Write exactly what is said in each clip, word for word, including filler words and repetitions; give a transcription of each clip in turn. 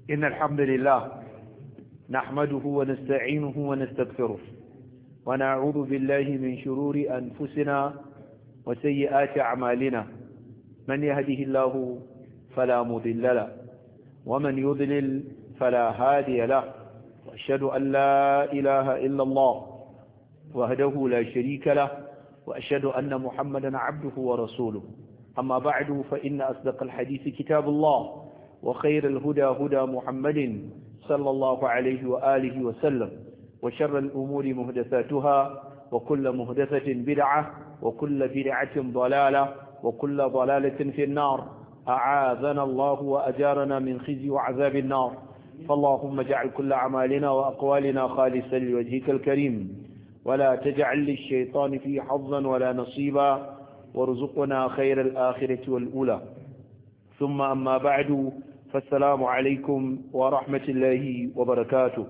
إن الحمد لله نحمده ونستعينه ونستغفره ونعوذ بالله من شرور أنفسنا وسيئات أعمالنا من يهده الله فلا مضل له ومن يضلل فلا هادي له وأشهد أن لا إله إلا الله وحده لا شريك له وأشهد أن محمدا عبده ورسوله أما بعد فإن أصدق الحديث كتاب الله وخير الهدى هدى محمد صلى الله عليه وآله وسلم وشر الأمور مهدثاتها وكل مهدثة بدعة وكل بدعة ضلالة وكل ضلالة في النار أعاذنا الله وأجارنا من خزي وعذاب النار فاللهم اجعل كل أعمالنا وأقوالنا خالصا لوجهك الكريم ولا تجعل للشيطان فيه حظا ولا نصيبا وارزقنا خير الآخرة والأولى ثم أما بعد فالسلام عليكم ورحمة الله وبركاته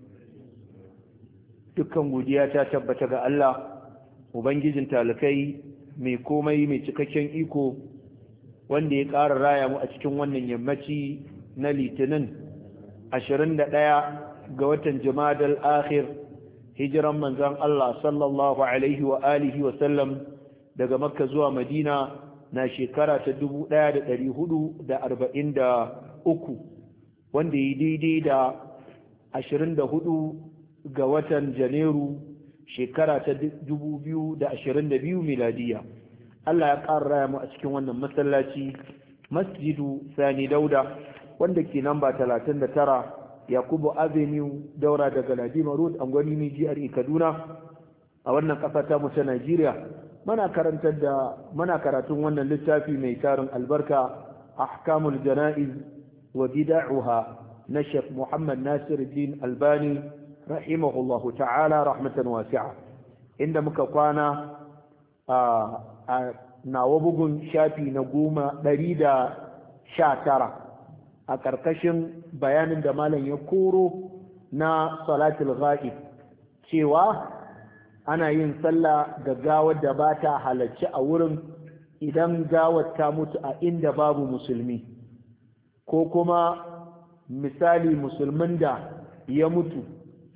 dukkan godiya ta tabbata ga Allah ubangijin talakai mai komai mai cikakken iko wanda ya ƙara raya mu a cikin wannan yammaci na litinin ashirin da ɗaya ga watan Jumadal Akhir hijiran manzon Allah sallallahu alaihi wa alihi wa sallam daga Makka zuwa Madina na shekara ta dubu ɗaya da ɗari hudu da arba'in da uku wanda ya daidai da ashirin da hudu ga watan Janairu shekara ta dubu biyu da ashirin da biyu miladiya. Allah ya ƙara raya mu a cikin wannan masallaci Masjidu Sani Dauda wanda ke namba talatin da tara Yakubu Avenue daura daga Ladima Road Angwani ne jihar Kaduna a wannan ƙasa ta mu ta Najeriya. Muna karantar da muna karatun wannan littafi mai tarin albarka Ahkamul Jana'iz wa Bid'aha na Sheikh Muhammad Nasiruddin Albani rahimahullahu ta'ala rahmatan wasi'a, inda muka kwana a nawa bugun shafi na goma ɗari da sha tara a ƙarƙashin bayanin da malam ya koro na salatul ghaib cewa ana yin sallah ga gawar da ba ta halarci a wurin idan gawar ta mutu a inda babu musulmi, ko kuma misali musulmin da ya mutu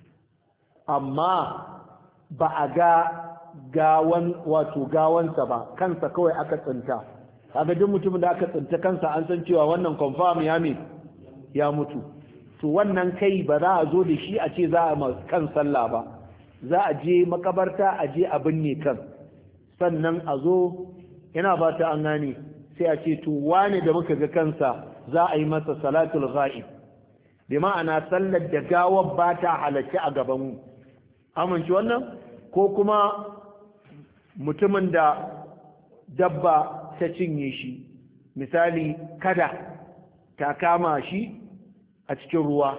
amma ba a ga gawan wato gawansa ba, kansa kawai aka tsinta. kaga duk mutumin da aka tsinta kansa an san cewa wannan confirm ya me ya mutu, to wannan kai ba za a zo da shi a ce za a kan sallah ba, za a je makabarta a je a binne kan, sannan a zo ina ba ta an gane sai a ce to wane da muka ga kansa za a yi masa salatul ghaib, bi ma'ana sallar da gawar ba ta halarci a gaban mu. Amince wannan? Ko kuma mutumin da dabba ta cinye shi, misali kada ta kama shi a cikin ruwa,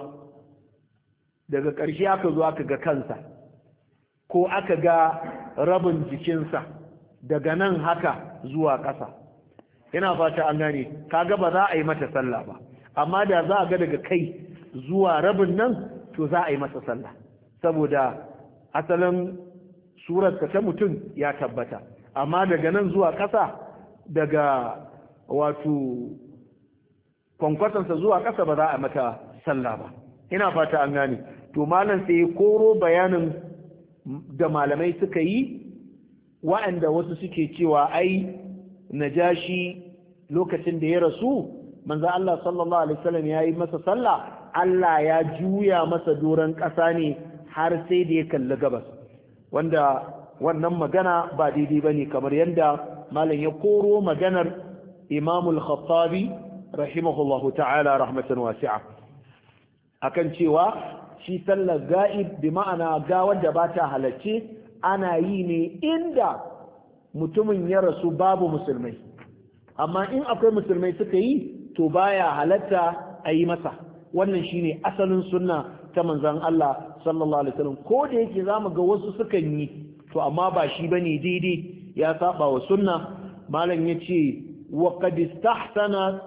daga ƙarshe aka zo aka ga kansa ko aka ga rabin jikinsa daga nan haka zuwa ƙasa, ina fata an gane, kaga ba za a yi mata sallah ba, amma da za a ga daga kai zuwa rabin nan to za a yi masa sallah, saboda asalin surarsa ta mutum ya tabbata, amma daga nan zuwa ƙasa, daga wato kwankwasansa zuwa ƙasa ba za a mata sallah ba, ina fata an gane. To malam sai koro bayanin da malamai suka yi, wa'anda wasu suke cewa ai Najashi lokacin da ya rasu manzo Allah sallallahu alaihi wasallam ya yi masa sallah, Allah ya juya masa doron ƙasa ne har sai da ya kalli gabas, wanda wannan magana ba daidai bane, kamar yadda malam ya koro maganar Imam al-Khattabi rahimahullahu ta'ala rahmatan wasi'a akan cewa shi sallar ga'ib bi ma'ana gawar da ba ta halarce ana yi ne inda mutumin ya rasu babu musulmai, amma in akwai musulmai suka yi to baya halatta a yi masa. Wannan shine asalin sunna ta manzon Allah sallallahu alaihi wasallam, ko da yake zamu ga wasu sukan yi to amma ba shi bane daidai, ya saba wa sunna. Malam yace wa qad istahsana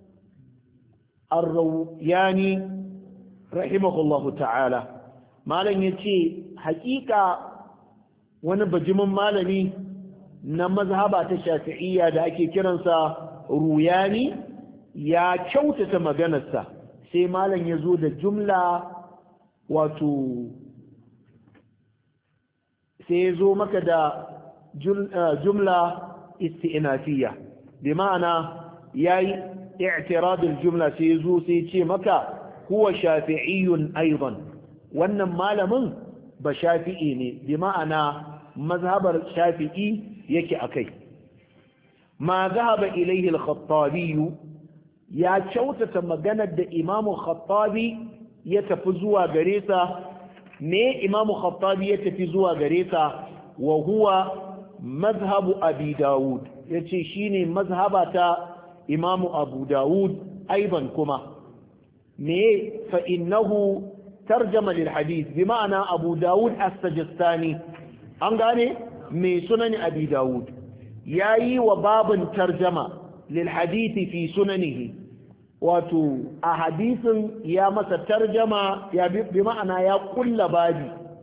ar-Rawiyani rahimahullahu ta'ala, malam yace hakika wani bajimin malami na mazhaba ta Shafi'iyya da ake kiransa Ruyani ya kyautata maganarsa, sai malam ya zo da jumla wato sai ya zo maka da jumla isti'nafiyya bi ma'ana yayi i'tirad al-jumla sai ya zo sai ya ce maka huwa shafi'iyyun aidan wannan malamin ba shafi'i ne bi ma'ana mazhabar shafi'i yake akai ma zahaba ilayhi al-khattabi ya kyautata maganar da imamu khattabi ya tafi zuwa gare sa me imamu khattabi ya tafi zuwa gare sa wa huwa mazhabu abi daud yace shine mazhaba ta imamu abu daud aiban kuma me fa innahu tarjama lil hadith bi ma'ana abu daud as-sajistani an gane me sunan abi daud yayi wa babun tarjama lil hadith fi sunanihi wato a hadisin ya masa tarjama ya bi ma'ana ya kulla babi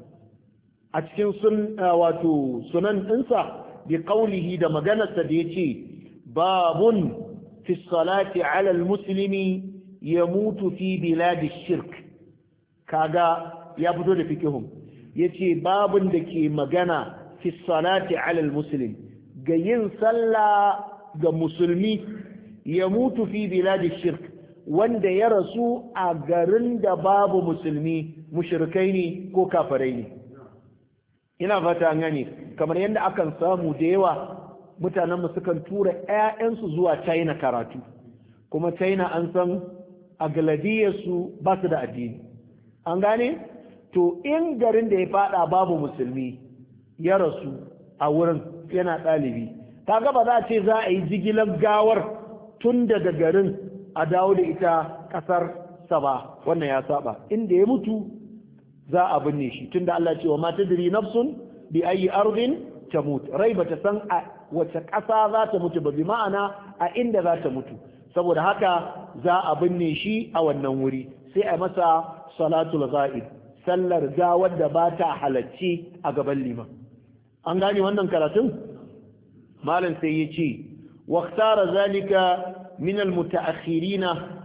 a cikin sun wato sunan ɗinsa bi qawlihi da maganarsa da yace babun fi salati ala almuslimi yamutu fi biladi shirk kaga ya fito da fikihun yace babun da ke magana fi salati ala almuslim ga yin sallah ga musulmi ya mutu fi biladi shirk wanda ya rasu a garin da babu musulmi mushrikai ne ko kafirai ne ina fata an gane kamar yadda akan samu da yawa mutanen mu sukan tura ƴaƴansu zuwa China karatu kuma China an san a galadiyarsu ba su da addini an gane to in garin da ya fada babu musulmi ya rasu a wurin yana ɗalibi kaga ba za a ce za a yi jigilar gawar tun daga garin a dawo da ita kasar sa ba wannan ya saba inda ya mutu za a binne shi tunda Allah ce wa ma tadri nafsun bi ayi ardin tamut rai bata san a wace kasa za ta mutu ba bi ma'ana a inda za ta mutu saboda haka za a binne shi a wannan wuri sai a masa salatul ghaib sallar gawar da ba ta halacci a gaban liman an gane wannan karatun malam sai ya ce واختار ذلك من المتأخرين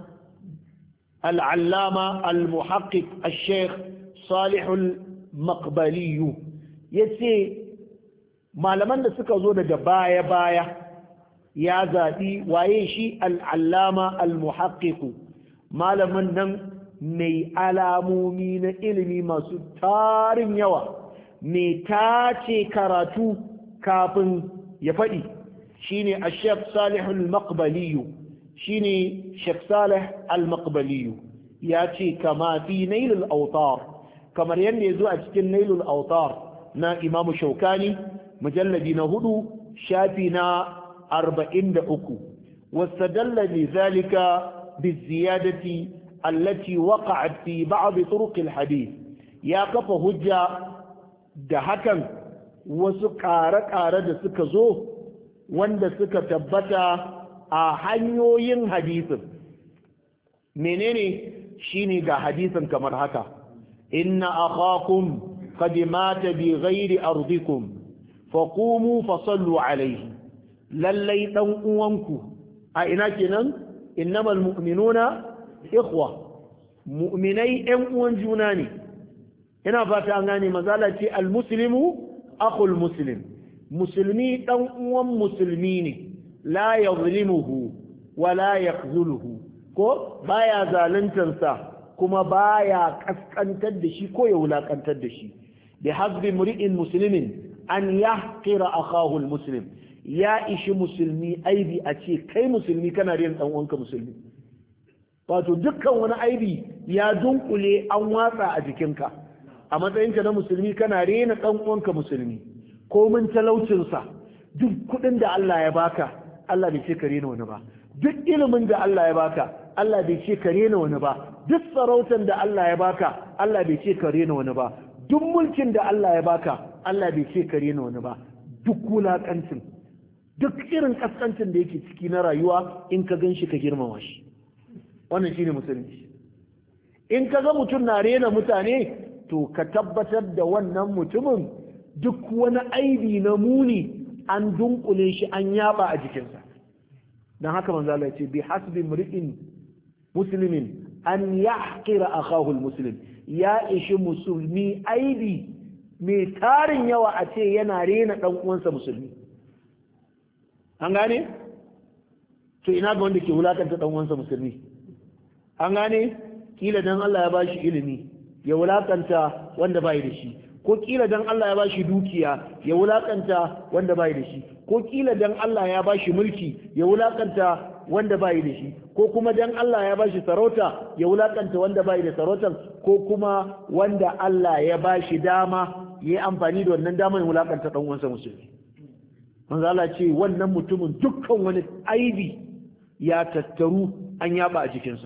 العلامة المحقق الشيخ صالح المقبلي yace malaman da suka zo daga baya baya ya zaɓi waye shi al'allama al-muhaqqiqu malaman nan mai alamomi na ilimi masu tarin yawa mai tace karatu kafin ya faɗi shine Sheikh Salih al-Maqbali shine Sheikh Salih al-Maqbali yace kama fi Nail al-Awtar kamar yanda yazo a cikin Nail al-Awtar na Imam Shawkani mujalladi na hudu shafi na arba'in da uku wastadalla li zalika biziyadati allati waqa'at fi ba'd turuq al-hadith ya kafa hujja da hakan wasu ƙare-ƙare da suka zo wanda suka tabbata a hanyoyin hadisin menene shine ga hadisin kamar haka inna akhakum qad mata bi ghairi ardikum faqumu fasallu alayhi lallai dan uwanku a ina kenan innamal mu'minuna ikhwa mu'minai ɗan uwan juna ne ina fata an gane mazala ce almuslimu akhul muslim musulmi dan uwan musulmi ne la yazlimuhu wa la yakhzuluhu ko baya zaluntarsa kuma baya kaskantar da shi ko ya wulakantar da shi bi hasbi mri'in muslimin an yahqira akahu almuslim ya ishi musulmi aibi a ce kai musulmi kana rin dan uwanka musulmi wato dukkan wani aibi ya dunkule an watsa a jikinka a matsayinka na musulmi kana rena dan uwanka musulmi ko mun talaucinsa duk kudin da Allah ya baka Allah bai ce ka rena wani ba duk ilimin da Allah ya baka Allah bai ce ka rena wani ba duk sarautar da Allah ya baka Allah bai ce ka rena wani ba duk mulkin da Allah ya baka Allah bai ce ka rena wani ba duk wulakancin duk irin kaskancin da yake ciki na rayuwa in ka gan shi ka girmama shi wannan shine musulunci in ka ga mutum na rena mutane to ka tabbatar da wannan mutumin duk wani aibi na muni an dunkule shi an yaba a jikinsa don haka manzo Allah ya ce bi hasbi mri'in muslimin an yahqira akahu almuslim ya ishi musulmi aibi mai tarin yawa a ce yana rena dan uwansa musulmi an gane to ina ga wanda ke wulakanta dan uwansa musulmi an gane kila dan Allah ya bashi ilimi ya wulakanta wanda bai da shi ko kila dan Allah ya bashi dukiya ya wulakanta wanda bai da shi ko kila dan Allah ya bashi mulki ya wulakanta wanda bai da shi ko kuma dan Allah ya bashi sarauta ya wulakanta wanda bai da sarautan ko kuma wanda Allah ya bashi dama yayi amfani da wannan dama ya wulakanta dan uwansa musulmi manzo Allah ce wannan mutumin dukkan wani aibi ya tattaru an yaba a jikinsa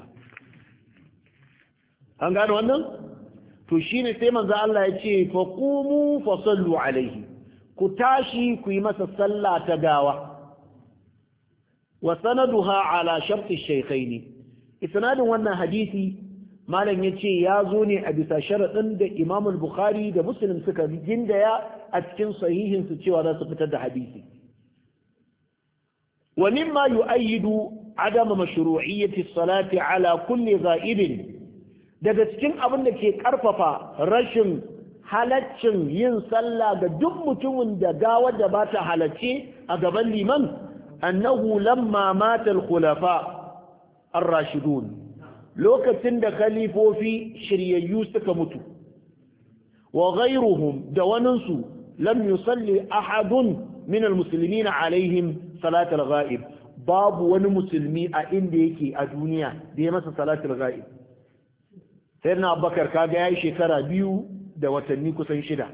an gane wannan to shine sai manzo Allah ya ce fa qumu fa sallu alaihi ku tashi ku yi masa sallah ta gawa wa sanaduha ala shart ash-shaykhain isnadin wannan hadisi malam yace ya zo ne a bisa sharadin da Imam al-Bukhari da Muslim suka gindaya a cikin sahihin su cewa za su fitar da hadisi wa mimma yu'ayyidu adam mashru'iyyati as-salati ala kulli ghaibin daga cikin abin da ke karfafa rashin halaccin yin sallah ga duk mutumin da gawar da ba ta halacce a gaban liman annahu lamma mata al-khulafa ar-rashidun lokacin da khalifofi shiryayyu suka mutu wa ghayruhum da waninsu lam yusalli ahadun min al-muslimin alaihim salat al-ghaib babu wani musulmi a inda yake a duniya da ya masa salatul ghaib sai na abubakar kaga ya yi shekara biyu da watanni kusan shida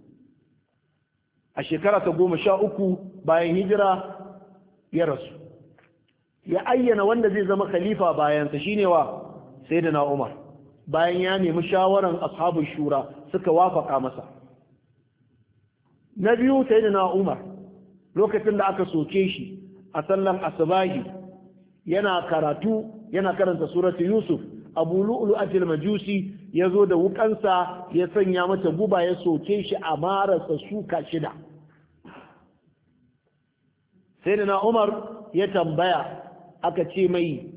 a shekara ta goma sha uku bayan hijira ya rasu ya ayyana wanda zai zama khalifa bayansa shine wa sai da na umar bayan ya nemi shawaran ashabun shura suka wafaka masa na biyu sai da na umar lokacin da aka soke shi a sallan asubahi yana karatu yana karanta suratu yusuf abu lu'lu'atil majusi ya zo da wukansa ya sanya mata guba ya soke shi a marasa suka shida sai da na umar ya tambaya aka ce mai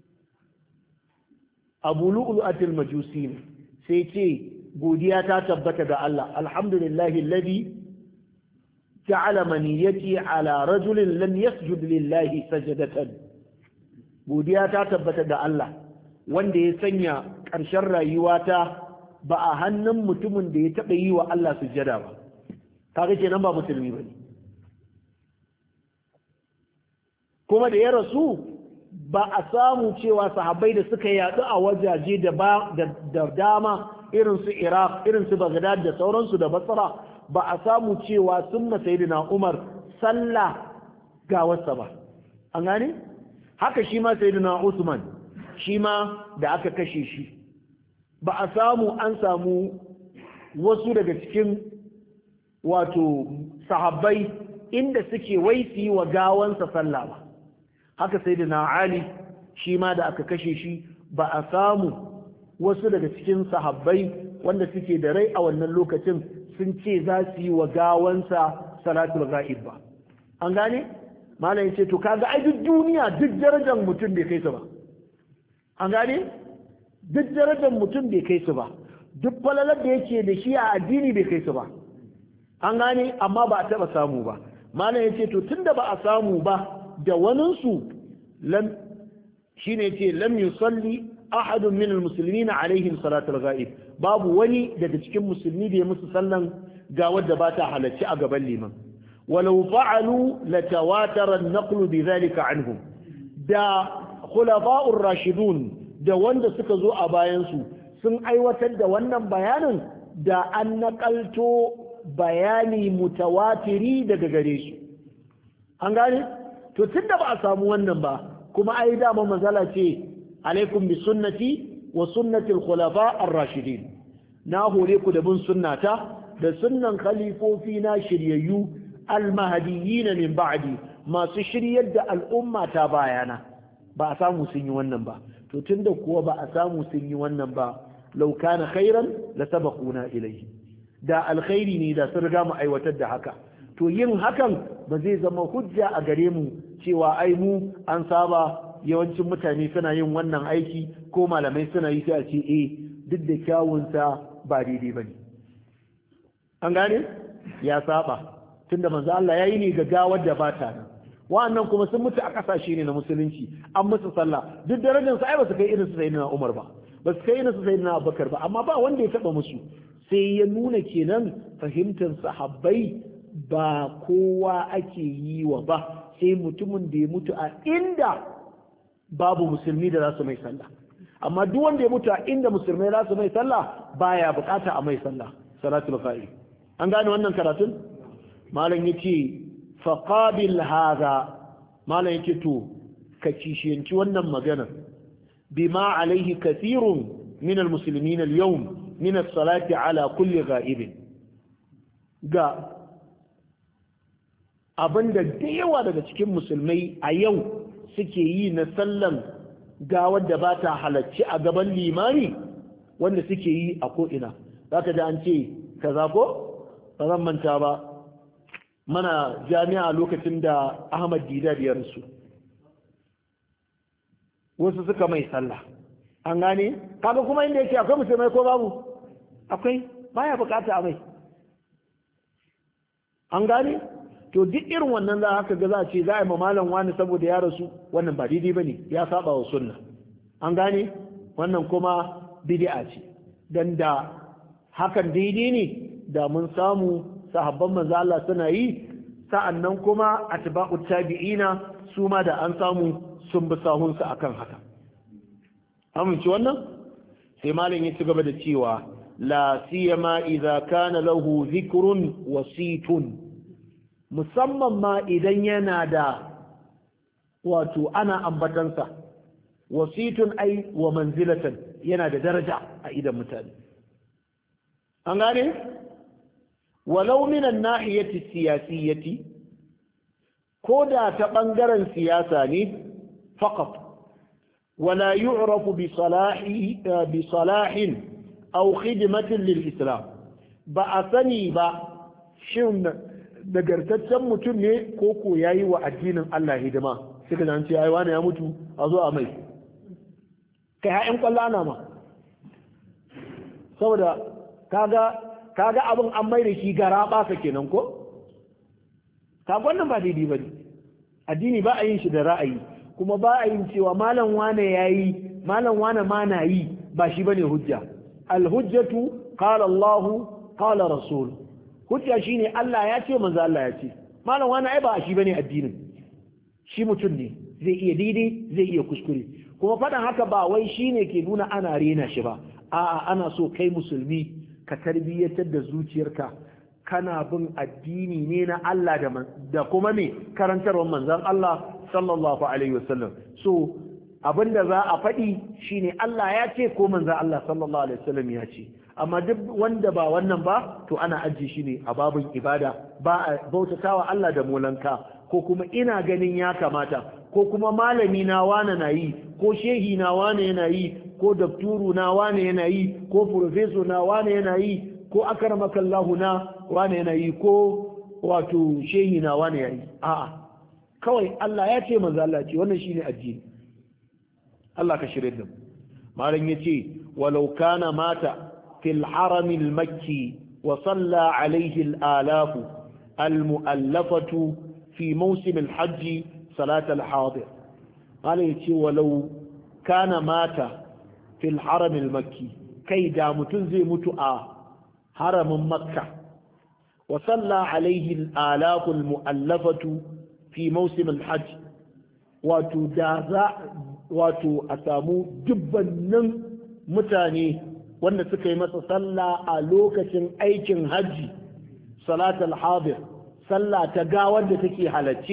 abu lu'lu'atil majusi ne sai ce godiya ta tabbata da Allah alhamdulillahi alladhi ja'ala maniyati ala rajulin lam yasjud lillahi sajadatan godiya ta tabbata da Allah wanda ya sanya ƙarshen rayuwata ba a hannun mutumin da ya taɓa yi wa Allah sujjada ba kaga kenan ba musulmi ba ne kuma da ya rasu ba a samu cewa sahabbai da suka yaɗu a wajaje da dama irin su Iraq irin su Baghdad da sauransu da Basra ba a samu cewa sun masayidina Umar sallah ga wasa ba an gane haka shi ma sayyidina Usman shi ma da aka kashe shi ba a samu an samu wasu daga cikin wato sahabbai inda suke waisi wa gawansa sallah ba haka sayyidina Ali shi ma da aka kashe shi ba a samu wasu daga cikin sahabbai wanda suke da rai a wannan lokacin sun ce za su yi wa gawansa salatul ghaib ba an gane malam yace to kaga ai duk duniya duk darajar mutum bai kai su ba an gane duk darajar mutum bai kai su ba duk falalar da yake da shi a addini bai kai su ba an gane amma ba a taba samu ba malam yace to tunda ba a samu ba da waninsu lam shine yace lam yusalli ahadun min almuslimin alaihim salatul ghaib babu wani daga cikin musulmi da ya musu sallan ga wadda ba ta halacci a gaban liman walau fa'alu latawatara an-naqlu bidhalika anhum da khulafa'ur rashidun da wanda suka zo a bayan su sun aiwatar da wannan bayanin da an nakalto bayani mutawatiri daga gare su an gane to tunda ba a samu wannan ba kuma ai da manzala ce alaikum bi sunnati wa sunnati al-khulafa ar-rashidin na hore ku da bin sunnata da sunnan khalifofi na shiryayyu al-mahdiyyin min ba'di masu shiryar da al'umma ta bayana ba a samu sun yi wannan ba to tunda kuwa ba a samu sun yi wannan ba law kana khairan la sabaquna ilayhi da alkhairi ne da sun riga mu aiwatar da haka to yin hakan ba zai zama hujja a gare mu cewa ai mu an saba yawancin mutane suna yin wannan aiki ko malamai suna yi sai a ce eh duk da kyawunsa ba daidai bane an gane ya saba tunda manzo Allah yayi ne ga gawar da bata nan wa'annan kuma sun mutu a kasashe ne na musulunci an musu sallah duk darajar su ai ba su kai irin su sayyidina Umar ba ba su kai irin su sayyidina Abubakar ba amma ba wanda ya taba musu sai ya nuna kenan fahimtar sahabbai ba kowa ake yi wa ba sai mutumin da ya mutu a inda babu musulmi da za su mai sallah amma duk wanda ya mutu a inda musulmai za su mai sallah baya bukata a mai sallah salatul ghaib an gane wannan karatun malam yace faqabil hadha malam yace to ka kishiyanci wannan magana bima alaihi kathirun min almuslimin alyawm min as-salati ala kulli ghaib ga abinda da yawa daga cikin musulmai a yau suke yi na sallan gawar da ba ta halarci a gaban limani wanda suke yi a ko'ina za ka ji an ce kaza ko ba zan manta ba mana jami'a lokacin da Ahmad Didar ya rasu wasu suka mai sallah an gane kaga kuma inda yake akwai musulmai ko babu akwai baya bukata a mai an gane to duk irin wannan za haka ga za a ce za a yi malam wani saboda ya rasu wannan ba daidai ba ne ya saba wa sunna an gane wannan kuma bid'a ce dan da hakan daidai ne da mun samu sahabban manzo Allah suna yi sa'annan kuma atba'ut tabi'ina su ma da an samu sun bi sahun su akan haka amince wannan sai malam ya ci gaba da cewa la siyama idza kana lahu dhikrun wasitun musamman ma idan yana da wato ana ambatansa wasitun ai wa manzilatan yana da daraja a idan mutane an gane walau minan nahiyati siyasiyati ko da ta bangaren siyasa ne faqat wala yu'rafu bi salahi bi salahin aw khidmatin lil islam ba a sani ba shin nagartaccen mutum ne ko ko yayi wa addinin Allah hidima sai ka ce ai wani ya mutu a zo a mai kai ha'in kwallo ana ma saboda kaga kaga abin an mai da shi gara basa kenan ko kaga wannan ba daidai bane addini ba a yin shi da ra'ayi kuma ba a yin cewa malam wane yayi malam wane ma na yi ba shi bane hujja al hujjatu qala Allah qala rasul hujja shine Allah ya ce manzo Allah ya ce malam wani ai ba shi bane addinin shi mutum ne zai iya daidai zai iya kuskure kuma fadan haka ba wai shine ke nuna ana rena shi ba a'a ana so kai musulmi ka tarbiyyatar da zuciyarka kana bin addini ne na Allah da da kuma me karantarwar manzon Allah sallallahu alaihi wasallam so abinda za a faɗi shine Allah ya ce ko manzon Allah sallallahu alaihi wasallam ya ce amma duk wanda ba wannan ba to ana ajiye shi ne a babin ibada ba a bautatawa Allah da molanka ko kuma ina ganin ya kamata ko kuma malami na wane na yi ko shehi na wane yana yi ko dakturu na wane yana yi ko professor na wane yana yi ko akramakallahu na wane yana yi ko wato shehi na wane yana yi a'a kawai Allah ya ce manzo Allah ce wannan shine addini Allah ka shirye da mu malam yace walau kana mata في الحرم المكي وصلى عليه الآلاف المؤلفة في موسم الحج صلاة الحاضر قال يتي ولو كان مات في الحرم المكي كي دام تنزي متؤى حرم مكة وصلى عليه الآلاف المؤلفة في موسم الحج وتدازع وتأسامو جبا متاني wanda suka yi masa sallah a lokacin aikin hajji salatul hadir sallah ta gawar da take halacce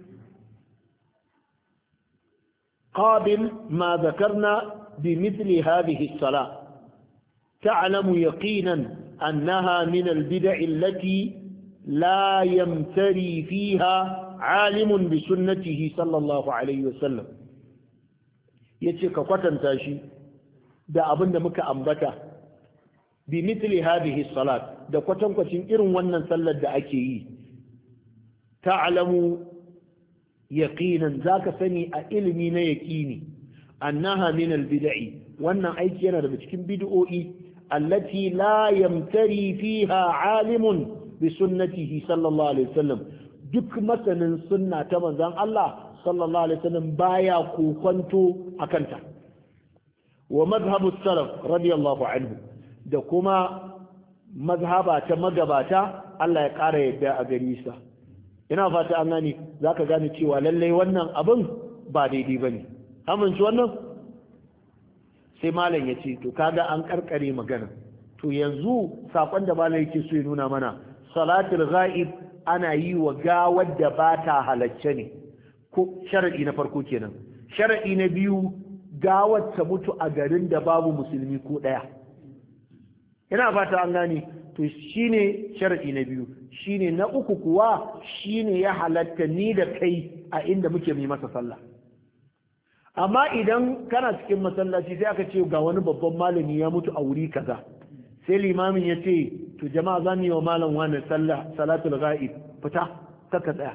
qabil ma zakarna bimithli hadhihi as-salah ta'lamu yaqinan annaha min al-bid'i allati la yamtari fiha 'alimun bi sunnatihi sallallahu alayhi wasallam yace ka kwatanta shi da abin da muka ambata bi mithli hadhihi salat da kwatankwacin irin wannan sallar da ake yi ta'lamu yaqinan zaka sani a ilimi na yaqini annaha min albid'i wannan aiki yana daga cikin bid'o'i allati la yamtari fiha alimun bi sunnatihi sallallahu alaihi wasallam duk masanin sunna ta manzon Allah sallallahu alaihi wasallam baya kokonto akanta wa madhhabu salaf radiyallahu anhu da kuma mazhaba ta magabata Allah ya ƙara yadda a gari sa ina fata an gane zaka gane cewa lalle wannan abin ba daidai bane amince wannan sai malam yace to kaga an karkare magana to yanzu sakon da malam yake so ya nuna mana salatul ghaib ana yi wa gawar da ba ta halacce ne ko sharadi na farko kenan sharadi na biyu gawar ta mutu a garin da babu musulmi ko daya ina fata an gane to shine sharadi na biyu shine na uku kuwa shine ya halatta ni da kai a inda muke yi masa sallah amma idan kana cikin masallaci sai aka ce ga wani babban malami ya mutu a wuri kaza sai limamin ya ce to jama'a za mu yi wa malam wani sallah salatul ghaib fita kakka tsaya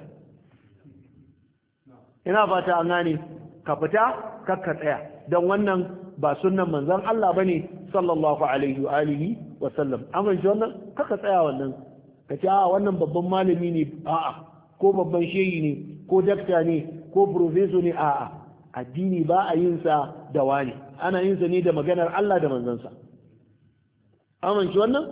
ina fata an gane ka fita kakka tsaya don wannan ba sunnan manzon Allah bane sallallahu alaihi wa alihi wa sallam amma shi wannan kakka tsaya wannan ka ce a wannan babban malami ne a'a ko babban shehi ne ko dakta ne ko professor ne a'a addini ba a yin sa da wani ana yin sa ne da maganar Allah da manzansa amma shi wannan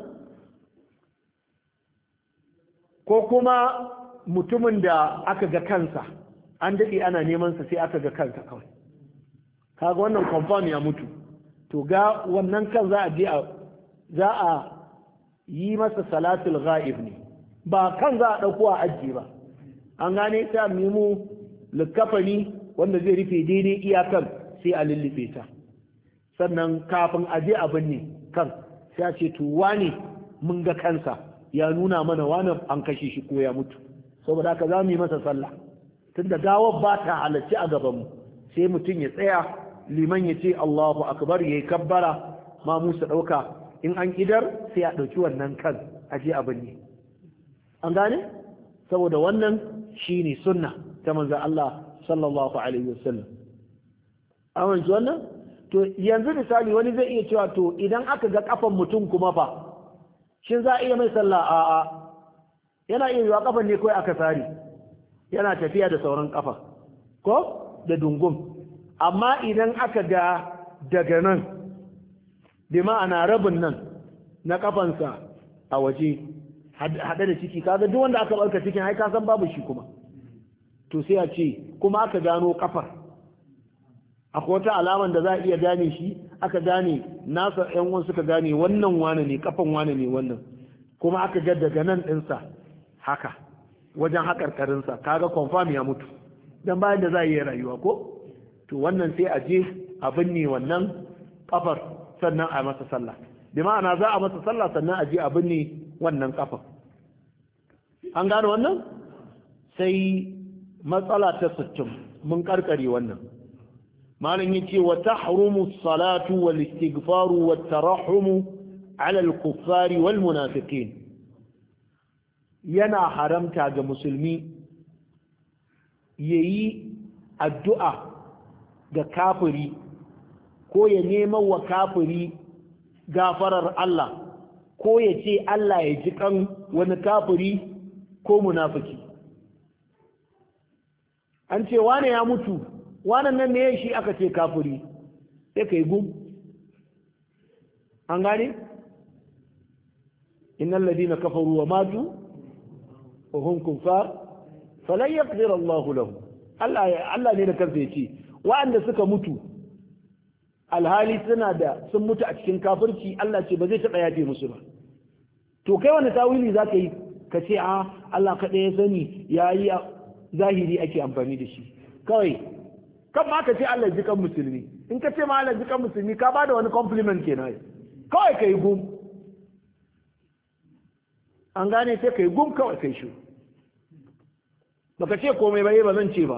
ko kuma mutumin da aka ga kansa an daɗe ana neman sa sai aka ga kansa kawai kaga wannan confirm ya mutu to ga wannan kan za a je a za a yi masa salatul ghaib ne ba kan za a ɗauko a ajiye ba an gane ta nemo likafani wanda zai rufe daidai iyakan sai a lullube ta sannan kafin a je abin ne kan sai a ce to wane mun ga kansa ya nuna mana wani an kashe shi ko ya mutu saboda haka za mu yi masa sallah tunda gawar ba ta halarci a gabanmu sai mutum ya tsaya liman ya ce Allahu akbar yayi kabbara ma musa dauka in an idar sai a dauki wannan kan aje abin ne an gane saboda wannan shine sunna ta manzon Allah sallallahu alaihi wasallam awan wannan to yanzu misali wani zai iya cewa to idan aka ga kafan mutum kuma fa shin za a iya mai sallah a a yana iya yiwa kafan ne kawai aka sari yana tafiya da sauran kafa ko da dungum amma idan aka ga daga nan bi ma'ana rabin nan na kafansa a waje hade da ciki kaga duk wanda aka barka cikin ai ka san babu shi kuma to sai a ce kuma aka gano kafar akwai wata alaman da za a iya gane shi aka gane nasa yan uwan suka gane wannan wane ne kafan wane ne wannan kuma aka ga daga nan ɗinsa haka wajen haƙarƙarinsa kaga confirm ya mutu dan bayan da za a yi rayuwa ko to wannan sai a je a binne wannan kafar sannan a masa sallah bi ma'ana za a masa sallah sannan a je a binne wannan kafar an gane wannan sai matsala ta sittin mun karkare wannan malam yace wa tahrumu salatu wal istighfaru wat tarahumu ala al kuffari wal munafiqin yana haramta ga musulmi yayi addu'a ga kafiri ko ya neman wa kafiri gafarar Allah ko ya ce Allah ya ji kan wani kafiri ko munafiki an ce wane ya mutu wannan nan ne shi aka ce kafiri sai kai gum an gane innal ladina kafaru wa matu wa hum kuffar falan yaqdir Allah lahum Allah Allah ne da kansa yace wa'anda suka mutu alhali suna da sun mutu a cikin kafirci Allah ce ba zai taɓa yafe musu ba to kai wani tawili za ka yi ka ce a Allah kaɗai ya sani ya yi zahiri ake amfani da shi kawai kan ma ka ce Allah jikan musulmi in ka ce ma Allah jikan musulmi ka ba da wani compliment kenan kawai ka yi gum an gane sai ka yi gum kawai kai shi baka ce komai ba ba zan ce ba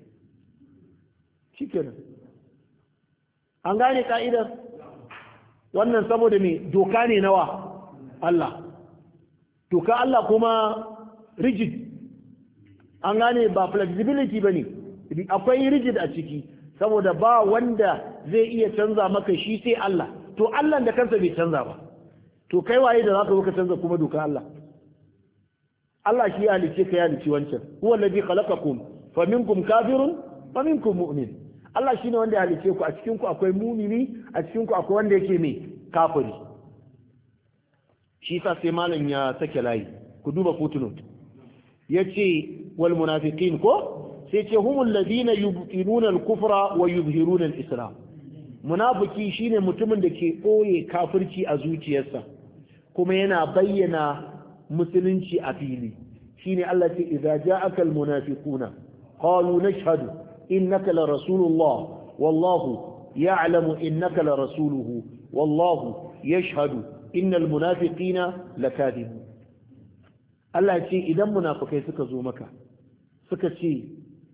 shi kenan an gane ka'idar wannan saboda me doka ne nawa Allah doka Allah kuma rigid an gane ba flexibility bane akwai rigid a ciki saboda ba wanda zai iya canza maka shi sai Allah to Allah da kansa bai canza ba to kai waye da zaka zo ka canza kuma doka Allah Allah shi ya halice ka ya halici wancan huwa alladhi khalaqakum faminkum kafirun faminkum mu'min Allah shine wanda ya halice ku a cikin ku akwai mumini a cikin ku akwai wanda yake mai kafiri shi sa sai malam ya sake layi ku duba footnote yace wal munafiqin ko sai ce humul ladina yubtinuna al-kufra wa yuzhiruna al-islam munafiki shine mutumin da ke koye kafirci a zuciyarsa kuma yana bayyana musulunci a fili shine Allah ce idza ja'aka al-munafiquna qalu nashhadu innaka la rasulullah wallahu ya'lamu innaka la rasuluhu wallahu yashhadu innal munafiqina lakadibun Allah ce idan munafikai suka zo maka suka ce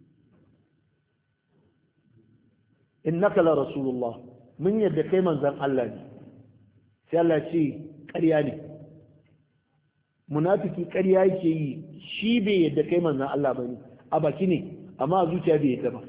innaka la rasulullah mun yadda kai manzon Allah ne sai Allah ce ƙarya ne munafiki ƙarya yake yi shi bai yadda kai manzon Allah bane a baki ne amma a zuciya bai yadda ba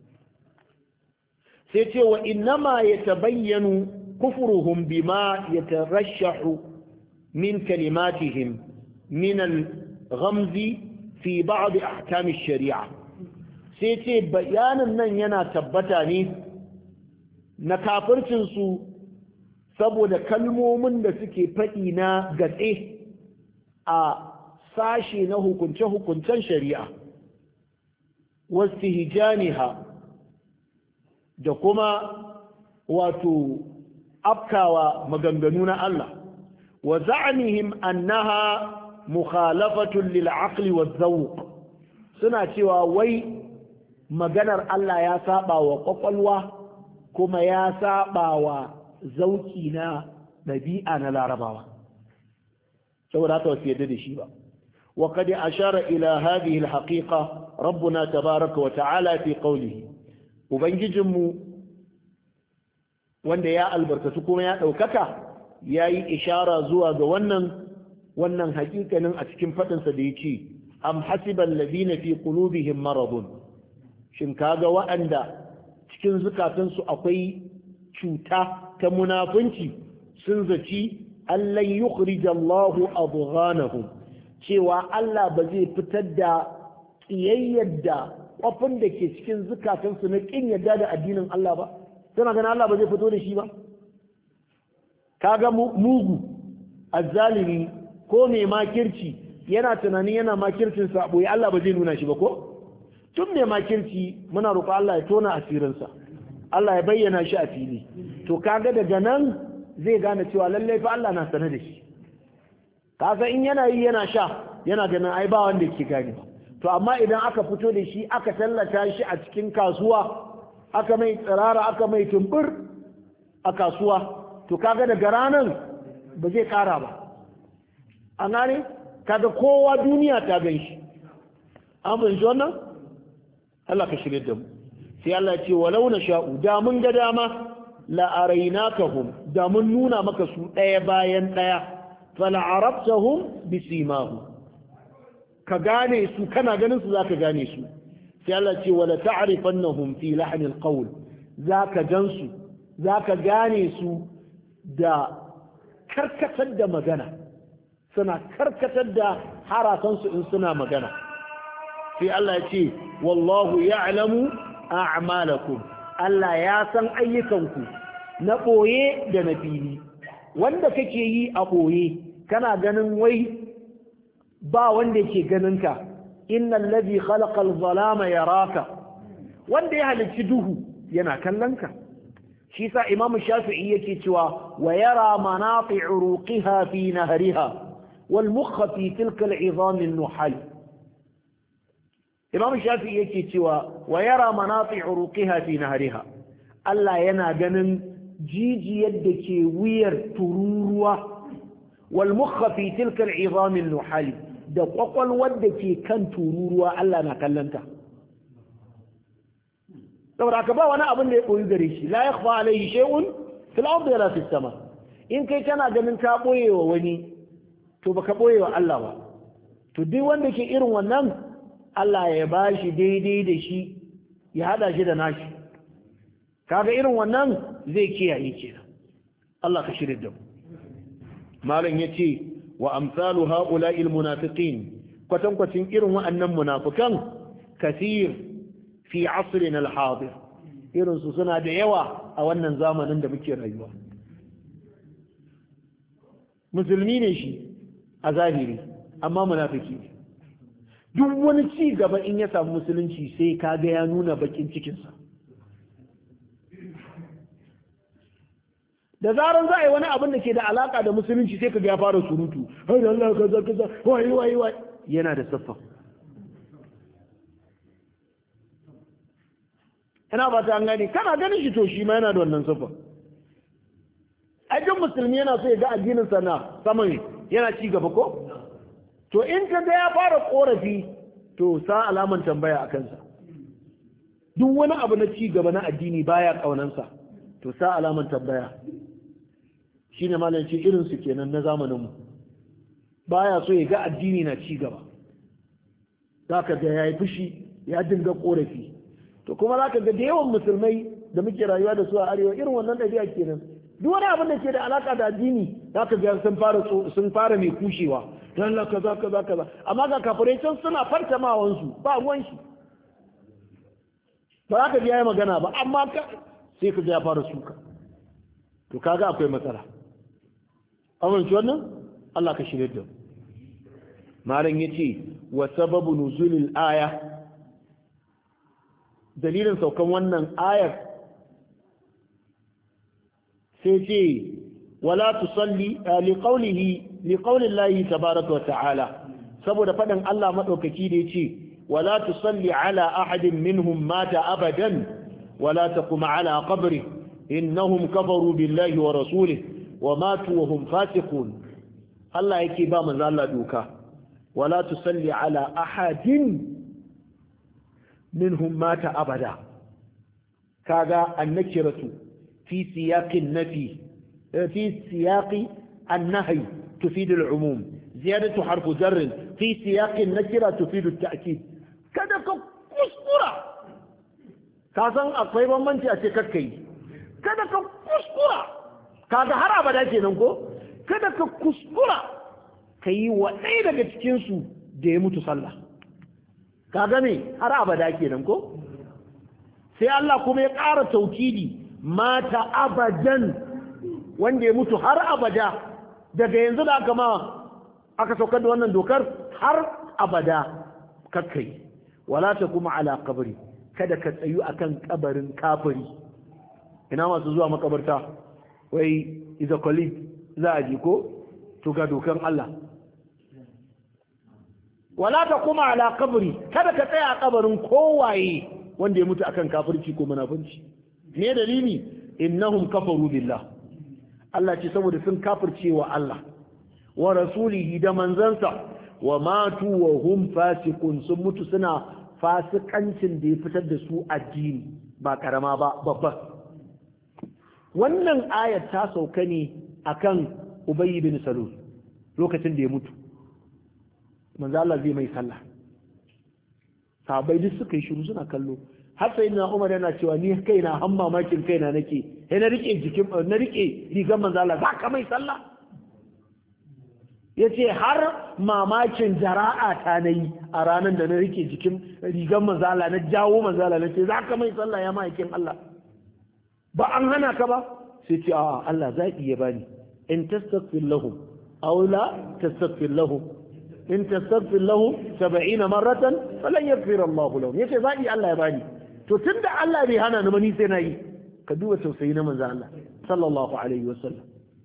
sai ce wa innama yatabayyanu kufruhum bima yatarashshahu min kalimatihim min al-ghamz fi ba'd ahkam ash-shari'a sai ce bayanin nan yana tabbata ne na kafircin su saboda kalmomin da suke faɗi na gatse a sashe na hukunce-hukuncen shari'a wasu hijaniha da kuma wato afkawa maganganu na Allah wa za'anihim annaha mukhalafatun lil aqli wa zawq suna cewa wai maganar Allah ya saba wa kwakwalwa kuma ya saba wa zauki na ɗabi'a na larabawa saboda haka wasu yadda da shi ba wa qad ashara ila hadhihi alhaqiqa rabbuna tabaaraka wa ta'ala fi qawlihi ubangijinmu wanda ya albarkatu kuma ya daukaka yayi ishara zuwa ga wannan wannan hakikanin a cikin fadin sa da yace am hasiban ladina fi qulubihim maradun shin kaga waɗanda cikin zukatansu akwai cuta ta munafunci sun zaci allan yukhrijallahu adghanahum cewa Allah ba zai fitar da kiyayyar da kwafin da ke cikin zukatansu na kin yadda da addinin Allah ba suna ganin Allah ba zai fito da shi ba kaga mugu azzalimi ko mai makirci yana tunanin yana makircin sa boye Allah ba zai nuna shi ba ko tun mai makirci muna roƙo Allah ya tona asirinsa Allah ya bayyana shi a fili to kaga daga nan zai gane cewa lallai fa Allah na sane da shi kaga in yana yi yana sha yana ganin ai ba wanda yake gane ba to amma idan aka fito da shi aka tallata shi a cikin kasuwa aka mai tsirara aka mai tumbur a kasuwa to kaga daga ranan ba zai kara ba an gane kaga kowa duniya ta gan shi an fahimci wannan Allah ka shirye da mu sai Allah ce walau na sha'u da mun ga dama la arainakahum da mun nuna maka su ɗaya bayan ɗaya fala arabtahum bisimahu ka gane su kana ganin su zaka gane su sai Allah ce wala ta'rifannahum fi lahn alqawl zaka gansu zaka gane su da karkatar da magana suna karkatar da harasansu in suna magana sai Allah ya ce wallahu ya'lamu a'malakum Allah ya san ayyukanku na ɓoye da na fili wanda kake yi a ɓoye kana ganin wai ba wanda yake ganinka innal ladhi khalaqa al-zalama yaraka wanda ya halicci duhu yana kallonka shi sa imamu shafi'i yake cewa wa yara manati uruqiha fi nahriha wal mukha fi tilka al-'idham an-nuhal imam shafi'i yake cewa wa yara manati uruqiha fi nahriha Allah yana ganin jijiyar da ke wuyar tururuwa wal mukha fi tilka al'izam an-nuhali da kwakwalwar da ke kan tururuwa Allah na kallanta saboda ka ba wani abin da ya koyi gare shi la yakhfa alayhi shay'un fil ardi wala fis sama in kai kana ganin ka boyewa wani to baka boyewa Allah ba to duk wanda ke irin wannan Allah ya bashi daidai da shi ya hada shi da nashi kaga irin wannan zai kiyaye kenan Allah ka shirye da mu malam yace wa amsalu haula'il munafiqin kwatan kwatin irin wa'annan munafikan kathir fi asrina al-hadir irin su suna da yawa a wannan zamanin da muke rayuwa musulmi ne shi a zahiri amma munafiki ne duk wani ci gaba in ya samu musulunci sai kaga ya nuna bakin cikinsa da zaran za a yi wani abin da ke da alaka da musulunci sai kaga ya fara surutu hai Allah kaza kaza wai wai wai yana da siffa ina ba ta gani kana ganin shi to shi ma yana da wannan siffa ajin musulmi yana so ya ga addinin sa na sama yana ci gaba ko to in ka ga ya fara korafi to sa alaman tambaya a kansa duk wani abu na ci gaba na addini baya kaunansa to sa alaman tambaya shine malam ce irin su kenan na zamanin mu baya so ya ga addini na ci gaba zaka ga yayi fushi ya dinga korafi to kuma zaka ga da yawan musulmai da muke rayuwa da su a arewa irin wannan dabi'a kenan duk wani abin da ke da alaka da addini zaka ga sun fara sun fara mai kushewa dan Allah kaza kaza kaza amma ga kafirai can suna fartamawan su ba ruwan shi ba za ka ji yayi magana ba amma ka sai ka ga ya fara suka to kaga akwai matsala amma shi wannan Allah ka shirye da malam yace wa sababu nuzulil aya dalilin saukan wannan ayar sai ce wala tusalli li qawlihi li qawli Allah tabaaraka wa ta'ala saboda fadan Allah madaukaki da yace wala tusalli ala ahadin minhum mata abadan wala taqum ala qabri innahum kafaru billahi wa rasulihi wa matu wa hum fasiqun Allah yake ba manzo Allah doka wala tusalli ala ahadin minhum mata abada kaga annakiratu في سياق النفي في سياق النهي تفيد العموم زيادة حرف جر في سياق النكرة تفيد التأكيد كذا كسكرة كذا أقرب من تأتيككي كذا كسكرة كذا هرب داكي نمكو كذا كسكرة كي وأين كتكنسو ديمو تصلى كذا مي هرب داكي نمكو سي الله كم يقار توكيدي mata abadan wanda ya mutu har abada daga yanzu da aka ma aka saukar da wannan dokar har abada kakkai wala ta kuma ala kabari kada ka tsayu akan kabarin kafiri ina masu zuwa makabarta wai iza colleague za a ji ko to ga dokar Allah wala ta kuma ala kabari kada ka tsaya a kabarin kowaye wanda ya mutu akan kafirci ko munafunci me dalili innahum kafaru billah Allah ce saboda sun kafirce wa Allah wa rasulihi da manzansa wa matu wa hum fasiqun sun mutu suna fasikancin da ya fitar da su addini ba karama ba babba wannan ayat ta sauka ne akan Ubay bin Salul lokacin da ya mutu manzo Allah zai mai sallah sahabbai duk suka yi shiru suna kallo har sai na Umar yana cewa ni kaina han mamakin kaina nake sai na rike jikin na rike rigar manzo Allah za ka mai sallah yace har mamakin jara'a ta nayi a ranar da na rike jikin rigar manzo Allah na jawo manzo Allah nace za ka mai sallah ya maikin Allah ba an hana ka ba sai ce a Allah zaki ya bani in tastaghfir lahum aw la tastaghfir lahum in tastaghfir lahum sab'ina marratan falan yaghfir Allah lahum yace zaki Allah ya bani to tunda Allah bai hana ni ba ni sai na yi ka duba tausayi na manzo Allah sallallahu alaihi wasallam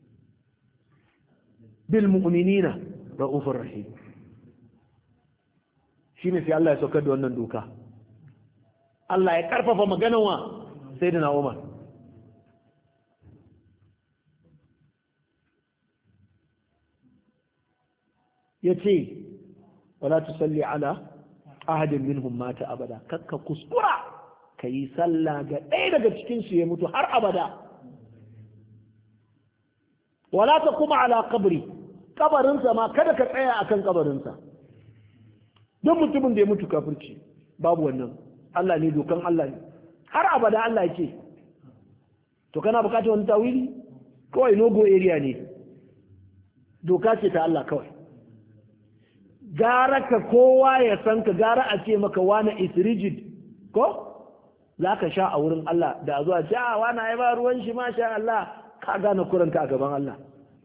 bil mu'minina ra'ufur rahim shine sai Allah ya saukar da wannan doka Allah ya karfafa maganar wa sayyidina Umar yace wala tusalli ala ahadin minhum mata abada kakka kuskura ka yi sallah ga ɗaya daga cikinsu ya mutu har abada wala ta kuma ala kabri kabarinsa ma kada ka tsaya akan kabarinsa don mutumin da ya mutu kafirci babu wannan Allah ne dokan Allah ne har abada Allah ya ce to kana bukatar wani tawili kawai no go area ne doka ce ta Allah kawai gara ka kowa ya san ka gara a ce maka wani is rigid ko za ka sha a wurin Allah da a zuwa ce a wani ya ba ruwan shi masha Allah ka gane kuranta a gaban Allah